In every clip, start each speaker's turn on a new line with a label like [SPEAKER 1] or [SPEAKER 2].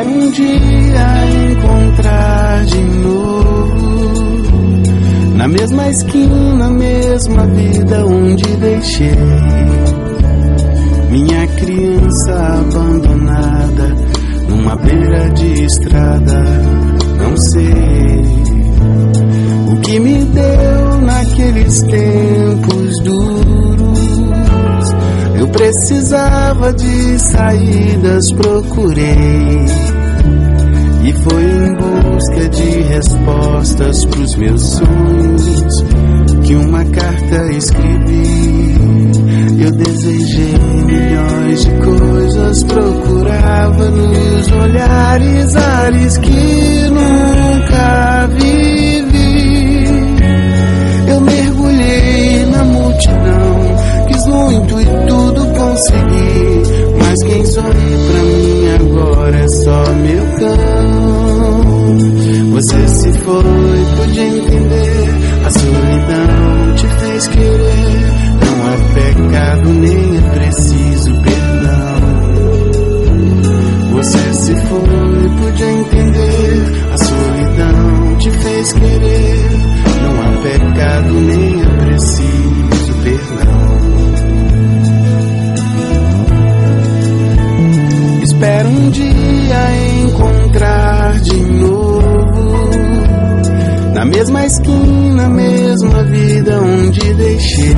[SPEAKER 1] um dia encontrar de novo, na mesma esquina, mesma vida onde deixei minha criança abandonada numa beira de estrada. Não sei o que me deu naqueles tempos duros. Eu precisava de saídas, procurei, e foi em busca de respostas pros meus sonhos que uma carta escrevi. Eu desejei milhões de coisas, procurava nos olhares ares que nunca vivi. Eu mergulhei na multidão, quis muito e tudo consegui, mas quem sorri pra mim agora é só meu cão. Você se foi, pude entender, a solidão te fez querer. Não há pecado, nem é preciso perdão. Você se foi, pude entender, a solidão te fez querer. Não há pecado, nem é preciso perdão. Espero um dia encontrar de novo, na mesma esquina, mesma vida onde deixei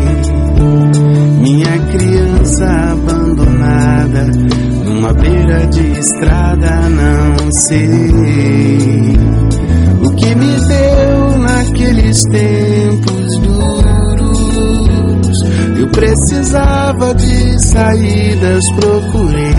[SPEAKER 1] minha criança abandonada numa beira de estrada. Não sei o que me deu naqueles tempos duros. Eu precisava de saídas, procurei,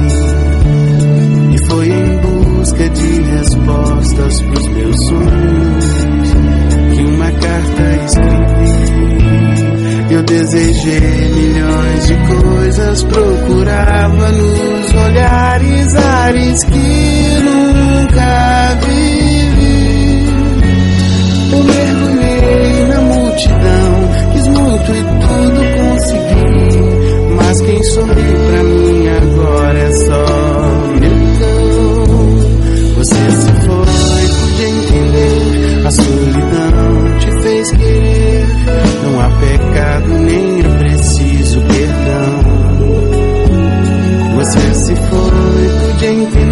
[SPEAKER 1] e foi em busca de respostas pros meus sonhos que uma carta escrevi. Eu desejei milhões de coisas, procurava nos olhares ares que nunca vivi. Eu mergulhei na multidão, quis muito e tudo consegui, mas quem sorri pra mim agora é só meu cão. Você se foi, pude entender, a solidão te fez querer. Não há pecado, nem é preciso perdão. Você se foi, pude entender,